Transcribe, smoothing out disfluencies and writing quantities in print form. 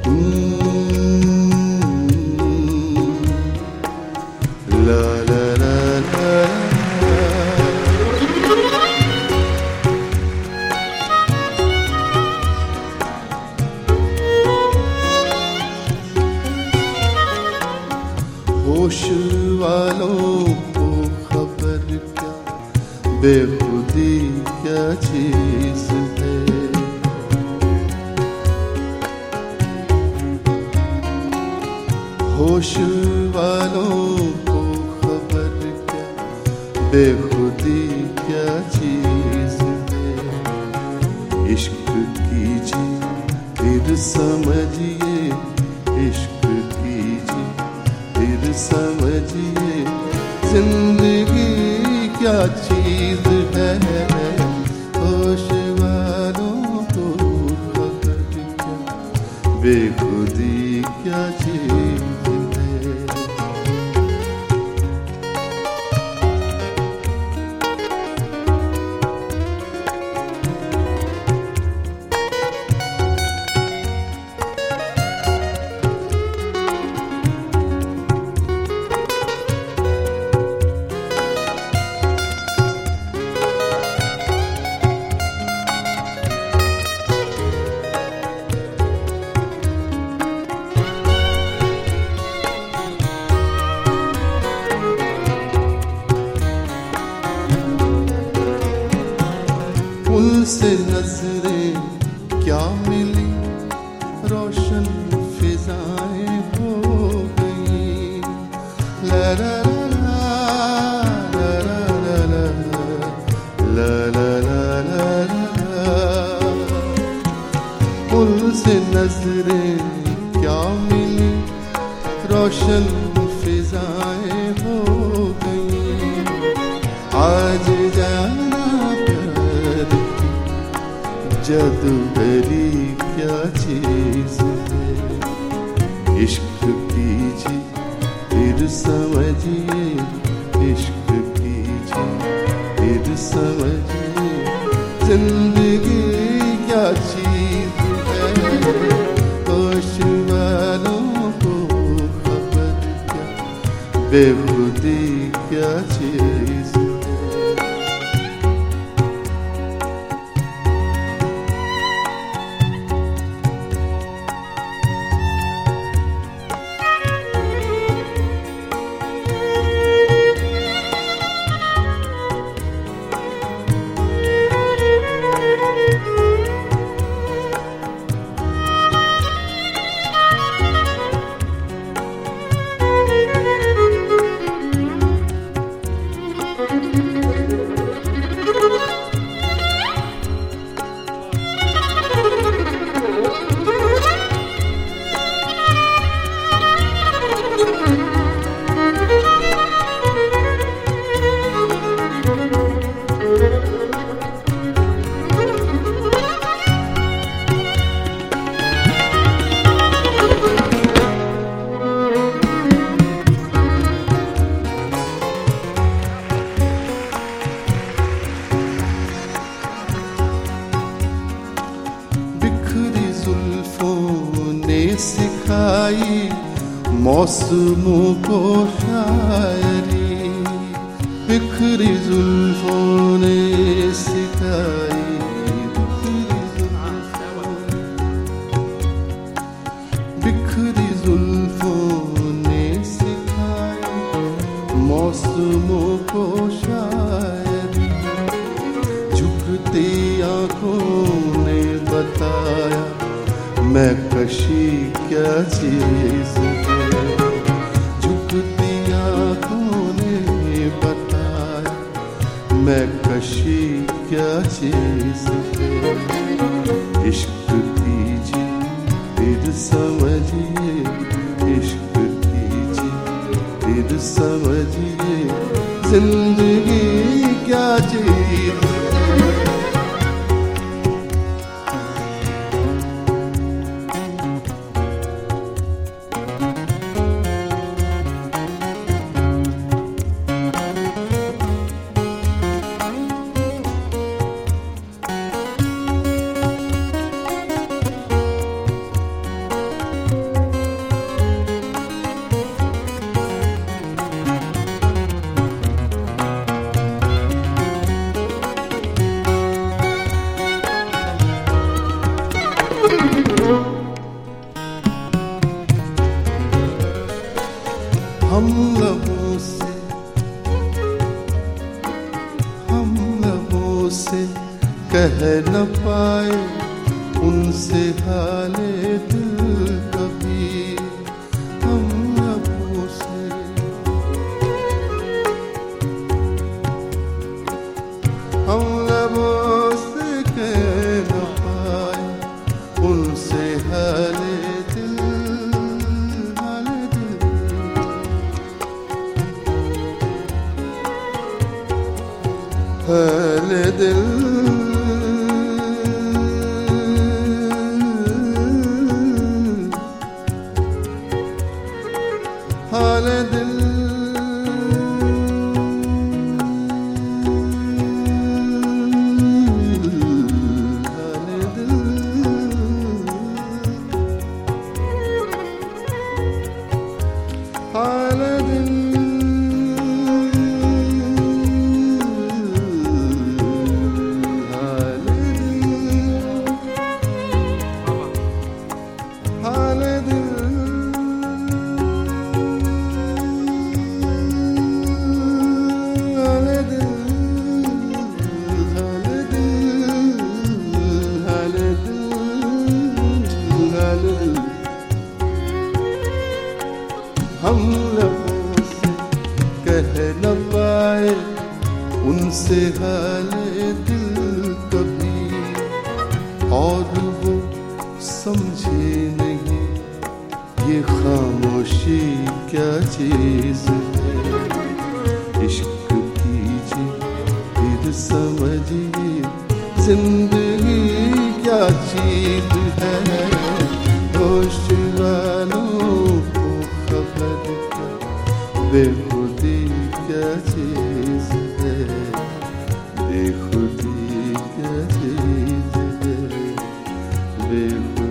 La la la la. होश वालों को खबर क्या, बेखुदी क्या चीज है। होश वालों को खबर क्या, बेखुदी क्या चीज है। इश्क कीजिए फिर समझिए, इश्क कीजिए फिर समझिए, जिंदगी क्या चीज है। होश वालों को खबर क्या, बेखुदी क्या चीज है। उनसे नजरें क्या मिली, रोशन फिजाएं हो गई। ला ला ला ला ला ला ला ला ला ला। उनसे नजरें क्या मिली, रोशन फिजाएं हो गई। आज जाना जादूगरी क्या चीज है। इश्क कीजिए फिर समझिए, इश्क कीजिए फिर समझिए, जिंदगी क्या चीज है। होश वालों को खबर क्या, बेखुदी क्या चीज है। सिखाई मौसमों को शायरी, बिखरी जुल्फों ने सिखाई। बिखरी जुल्फों ने सिखाई मौसमों को शायरी। झुकती आंखों ने बताया मैं कशी क्या चीज है। झुकती आंखों ने बताया मैं कशी क्या चीज है। इश्क कीजिए फिर समझिए, इश्क कीजिए फिर समझिए, जिंदगी क्या चीज है। न पाए उनसे हाले दिल कभी हम न पूछे। हम लबों से कह न पाए उनसे हाले दिल, हाले दिल, हाले दिल, हाले दिल, हाले दिल, हाले दिल, हाले दिल, हम लबों से कह न पाए उनसे हाले दिल कभी, और वो समझे नहीं ये खामोशी क्या चीज है। इश्क कीजिए फिर समझिए जिंदगी क्या चीज है। होश वालों को खबर क्या बेखुदी क्या चीज है, बेखुदी क्या चीज है, बेखुदी।